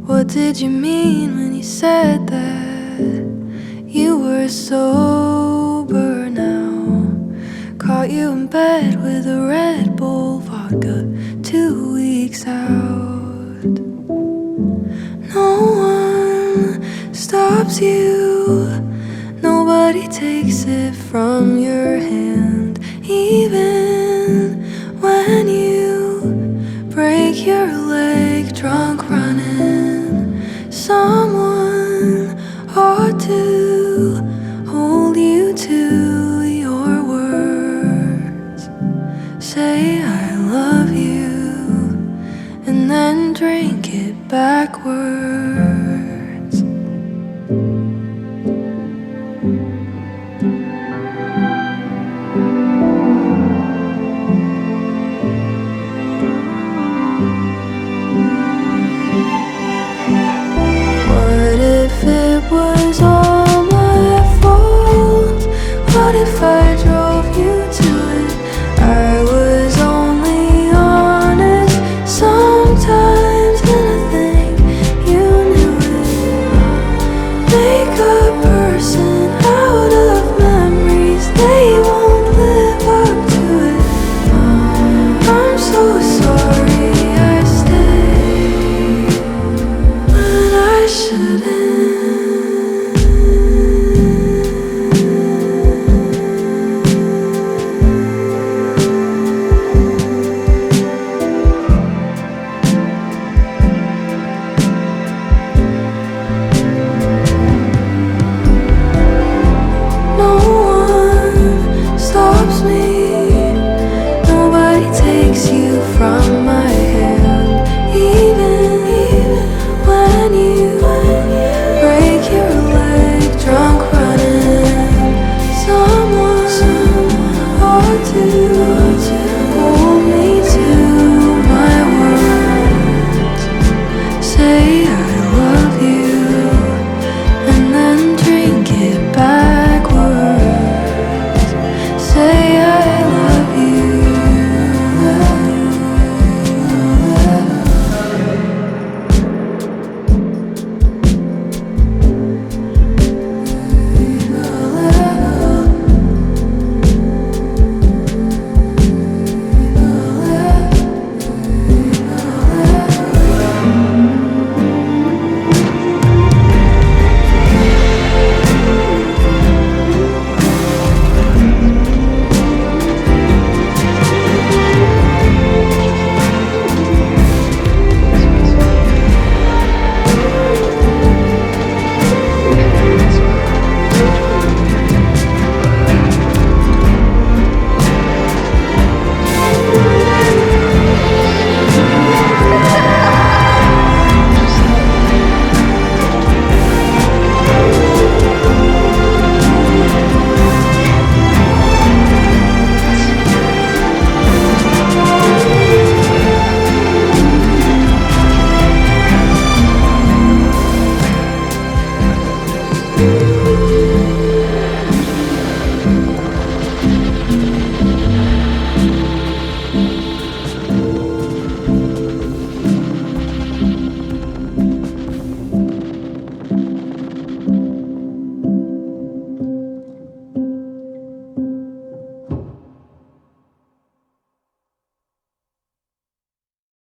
What did you mean when you said that you were sober now? Caught you in bed with a Red Bull vodka 2 weeks out. No one stops you, nobody takes it from your hand. Even when you break your leg drunk running, some